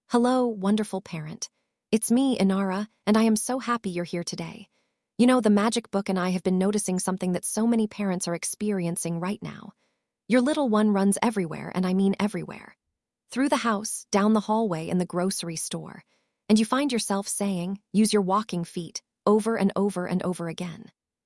Hello, wonderful parent. It's me, Inara, and I am so happy you're here today. You know, the Magic Book and I have been noticing something that so many parents are experiencing right now. Your little one runs everywhere, and I mean everywhere. Through the house, down the hallway, in the grocery store. And you find yourself saying, use your walking feet, over and over and over again.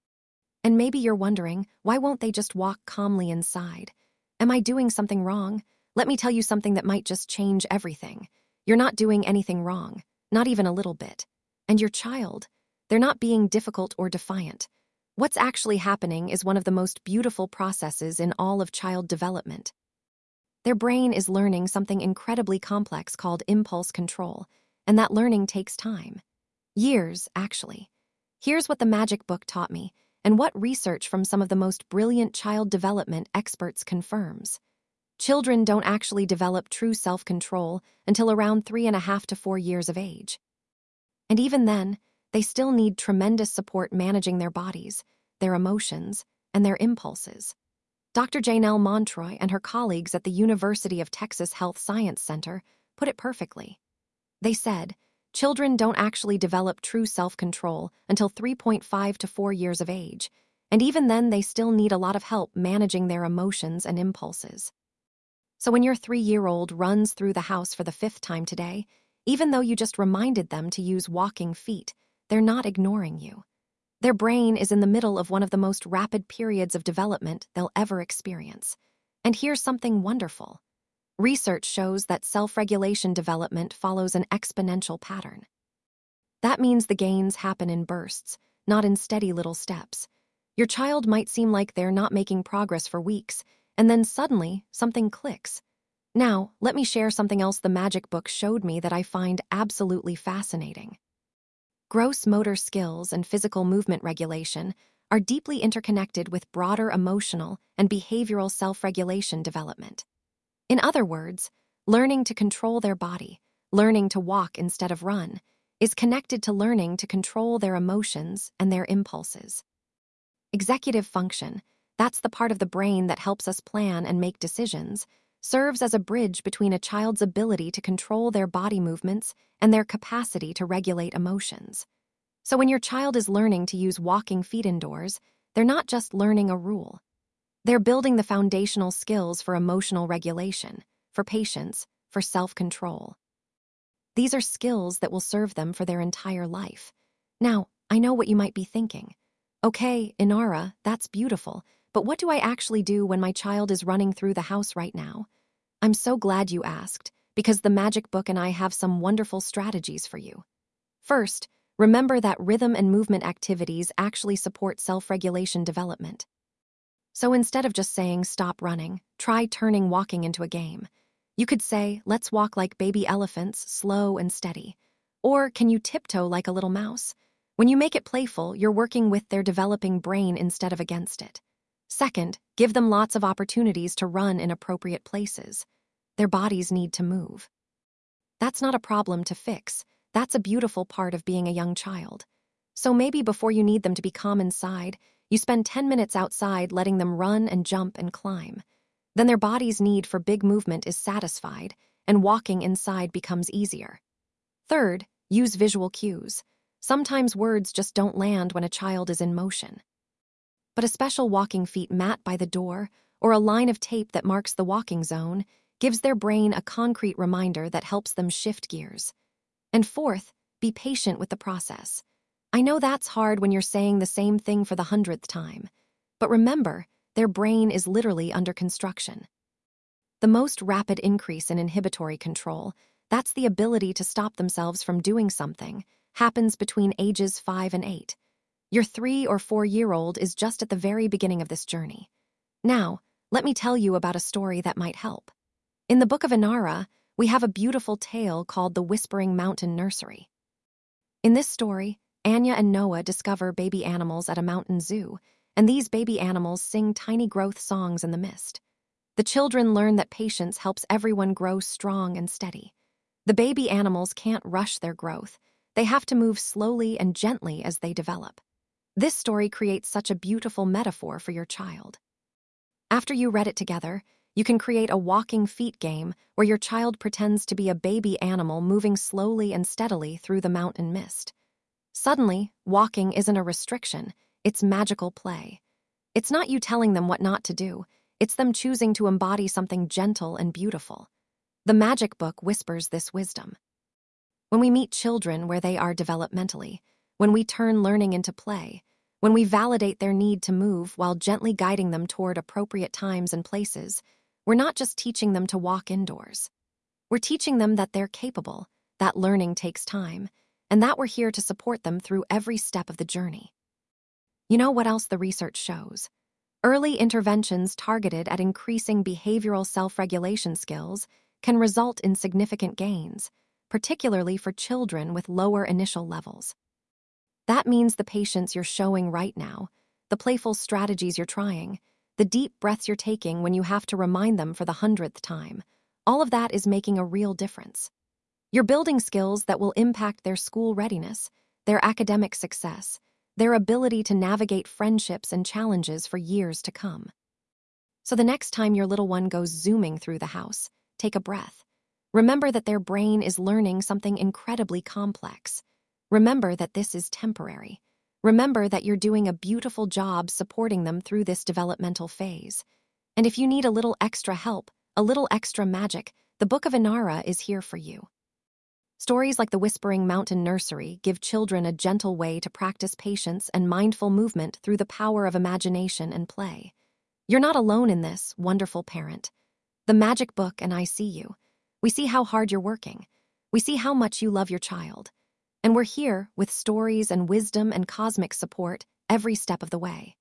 And maybe you're wondering, why won't they just walk calmly inside? Am I doing something wrong? Let me tell you something that might just change everything. You're not doing anything wrong, not even a little bit. And your child, they're not being difficult or defiant. What's actually happening is one of the most beautiful processes in all of child development. Their brain is learning something incredibly complex called impulse control, and that learning takes time. Years, actually. Here's what the Magic Book taught me, and what research from some of the most brilliant child development experts confirms. Children don't actually develop true self-control until around 3.5 to 4 years of age. And even then, they still need tremendous support managing their bodies, their emotions, and their impulses. Dr. Janelle Montroy and her colleagues at the University of Texas Health Science Center put it perfectly. They said, children don't actually develop true self-control until 3.5 to 4 years of age, and even then they still need a lot of help managing their emotions and impulses. So when your 3-year-old runs through the house for the 5th time today, even though you just reminded them to use walking feet, they're not ignoring you. Their brain is in the middle of one of the most rapid periods of development they'll ever experience. And here's something wonderful. Research shows that self-regulation development follows an exponential pattern. That means the gains happen in bursts, not in steady little steps. Your child might seem like they're not making progress for weeks, and then suddenly, something clicks. Now, let me share something else the Magic Book showed me that I find absolutely fascinating. Gross motor skills and physical movement regulation are deeply interconnected with broader emotional and behavioral self-regulation development. In other words, learning to control their body, learning to walk instead of run, is connected to learning to control their emotions and their impulses. Executive function, that's the part of the brain that helps us plan and make decisions, serves as a bridge between a child's ability to control their body movements and their capacity to regulate emotions. So when your child is learning to use walking feet indoors, they're not just learning a rule. They're building the foundational skills for emotional regulation, for patience, for self-control. These are skills that will serve them for their entire life. Now, I know what you might be thinking. Okay, Inara, that's beautiful, but what do I actually do when my child is running through the house right now? I'm so glad you asked, because the Magic Book and I have some wonderful strategies for you. First, remember that rhythm and movement activities actually support self-regulation development. So instead of just saying stop running, try turning walking into a game. You could say, let's walk like baby elephants, slow and steady. Or can you tiptoe like a little mouse? When you make it playful, you're working with their developing brain instead of against it. Second, give them lots of opportunities to run in appropriate places. Their bodies need to move. That's not a problem to fix. That's a beautiful part of being a young child. So maybe before you need them to be calm inside, you spend 10 minutes outside letting them run and jump and climb. Then their body's need for big movement is satisfied, and walking inside becomes easier. Third, use visual cues. Sometimes words just don't land when a child is in motion. But a special walking feet mat by the door, or a line of tape that marks the walking zone, gives their brain a concrete reminder that helps them shift gears. And fourth, be patient with the process. I know that's hard when you're saying the same thing for the 100th time, but remember, their brain is literally under construction. The most rapid increase in inhibitory control, that's the ability to stop themselves from doing something, happens between ages 5 and 8. Your 3 or 4-year-old is just at the very beginning of this journey. Now, let me tell you about a story that might help. In the Book of Inara, we have a beautiful tale called The Whispering Mountain Nursery. In this story, Anya and Noah discover baby animals at a mountain zoo, and these baby animals sing tiny growth songs in the mist. The children learn that patience helps everyone grow strong and steady. The baby animals can't rush their growth. They have to move slowly and gently as they develop. This story creates such a beautiful metaphor for your child. After you read it together, You can create a walking feet game where your child pretends to be a baby animal moving slowly and steadily through the mountain mist. Suddenly, walking isn't a restriction, it's magical play. It's not you telling them what not to do, it's them choosing to embody something gentle and beautiful. The magic book whispers this wisdom. When we meet children where they are developmentally, when we turn learning into play, when we validate their need to move while gently guiding them toward appropriate times and places, we're not just teaching them to walk indoors. We're teaching them that they're capable, that learning takes time, and that we're here to support them through every step of the journey. You know what else the research shows? Early interventions targeted at increasing behavioral self-regulation skills can result in significant gains, particularly for children with lower initial levels. That means the patience you're showing right now, the playful strategies you're trying, the deep breaths you're taking when you have to remind them for the 100th time, all of that is making a real difference. You're building skills that will impact their school readiness, their academic success, their ability to navigate friendships and challenges for years to come. So the next time your little one goes zooming through the house, take a breath. Remember that their brain is learning something incredibly complex. Remember that this is temporary. Remember that you're doing a beautiful job supporting them through this developmental phase. And if you need a little extra help, a little extra magic, the Book of Inara is here for you. Stories like the Whispering Mountain Nursery give children a gentle way to practice patience and mindful movement through the power of imagination and play. You're not alone in this, wonderful parent. The Magic Book and I see you. We see how hard you're working. We see how much you love your child. And we're here with stories and wisdom and cosmic support every step of the way.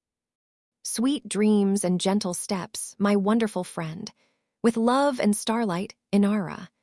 Sweet dreams and gentle steps, my wonderful friend. With love and starlight, Inara.